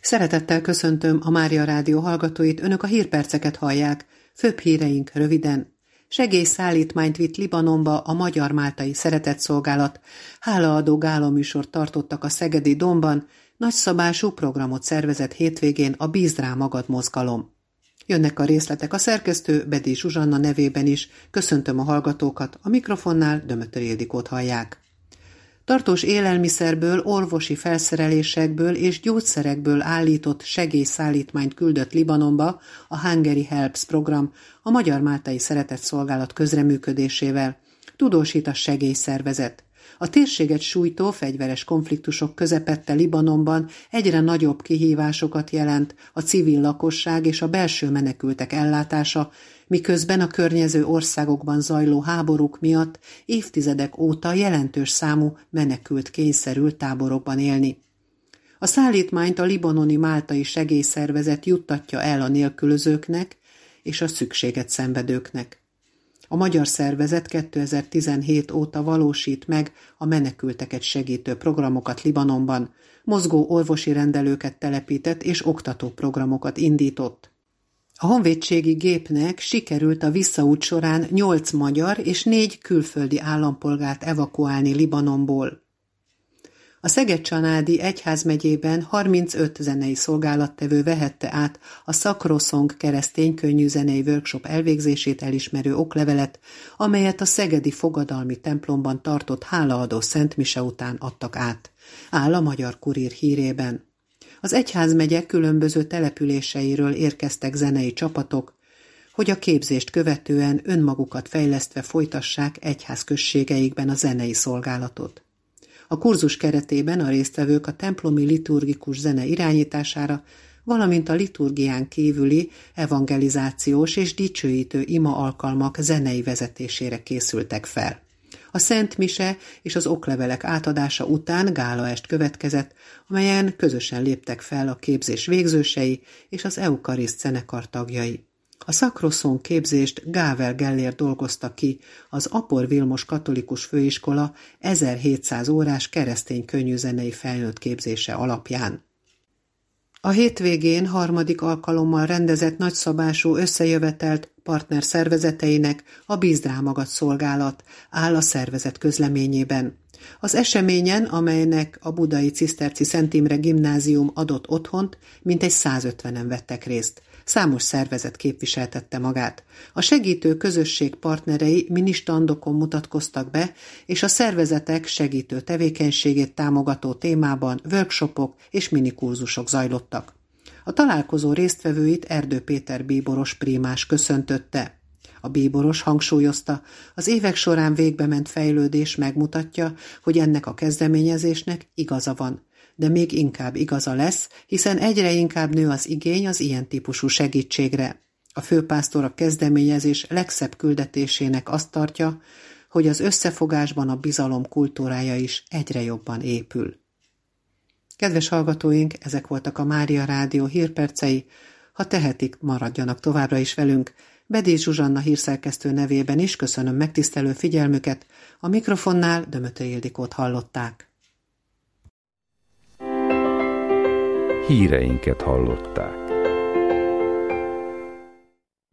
Szeretettel köszöntöm a Mária Rádió hallgatóit, önök a hírperceket hallják. Főbb híreink röviden. Segélyszállítmányt vitt Libanonba a Magyar-Máltai Szeretetszolgálat, hálaadó gálaműsort tartottak a szegedi Dómban, nagyszabású programot szervezett hétvégén a Bízd rá magad mozgalom. Jönnek a részletek a szerkesztő Bedi Zsuzsanna nevében is, köszöntöm a hallgatókat, a mikrofonnál Dömötör Ildikót hallják. Tartós élelmiszerből, orvosi felszerelésekből és gyógyszerekből állított segélyszállítmányt küldött Libanonba a Hungary Helps program a Magyar-Máltai Szeretetszolgálat közreműködésével, tudósít a segélyszervezet. A térséget sújtó fegyveres konfliktusok közepette Libanonban egyre nagyobb kihívásokat jelent a civil lakosság és a belső menekültek ellátása, miközben a környező országokban zajló háborúk miatt évtizedek óta jelentős számú menekült kényszerül táborokban élni. A szállítmányt a libanoni máltai segélyszervezet juttatja el a nélkülözőknek és a szükséget szenvedőknek. A magyar szervezet 2017 óta valósít meg a menekülteket segítő programokat Libanonban, mozgó orvosi rendelőket telepített és oktató programokat indított. A honvédségi gépnek sikerült a visszaút során 8 magyar és 4 külföldi állampolgárt evakuálni Libanonból. A Szeged-Csanádi egyházmegyében 35 zenei szolgálattevő vehette át a Sacrosong keresztény könnyű zenei workshop elvégzését elismerő oklevelet, amelyet a szegedi fogadalmi templomban tartott hálaadó szentmise után adtak át, áll a Magyar Kurír hírében. Az egyházmegye különböző településeiről érkeztek zenei csapatok, hogy a képzést követően önmagukat fejlesztve folytassák egyházközségeikben a zenei szolgálatot. A kurzus keretében a résztvevők a templomi liturgikus zene irányítására, valamint a liturgián kívüli evangelizációs és dicsőítő ima alkalmak zenei vezetésére készültek fel. A Szent Mise és az oklevelek átadása után gálaest következett, amelyen közösen léptek fel a képzés végzősei és az Eukariszt zenekar tagjai. A Sacrosong képzést Gáver Gellér dolgozta ki az Apor Vilmos Katolikus Főiskola 1700 órás keresztény könnyűzenei felnőtt képzése alapján. A hétvégén harmadik alkalommal rendezett nagyszabású összejövetelt partner szervezeteinek a Bízd rá magad szolgálat áll a szervezet közleményében. Az eseményen, amelynek a budai Ciszterci Szent Imre Gimnázium adott otthont, mintegy 150-en vettek részt. Számos szervezet képviseltette magát. A segítő közösség partnerei ministandokon mutatkoztak be, és a szervezetek segítő tevékenységét támogató témában workshopok és minikurzusok zajlottak. A találkozó résztvevőit Erdő Péter bíboros prímás köszöntötte. A bíboros hangsúlyozta, az évek során végbement fejlődés megmutatja, hogy ennek a kezdeményezésnek igaza van, de még inkább igaza lesz, hiszen egyre inkább nő az igény az ilyen típusú segítségre. A főpásztor a kezdeményezés legszebb küldetésének azt tartja, hogy az összefogásban a bizalom kultúrája is egyre jobban épül. Kedves hallgatóink, ezek voltak a Mária Rádió hírpercei. Ha tehetik, maradjanak továbbra is velünk. Bedi Zsuzsanna hírszerkesztő nevében is köszönöm megtisztelő figyelmüket. A mikrofonnál Dömötör Ildikót hallották. Híreinket hallották.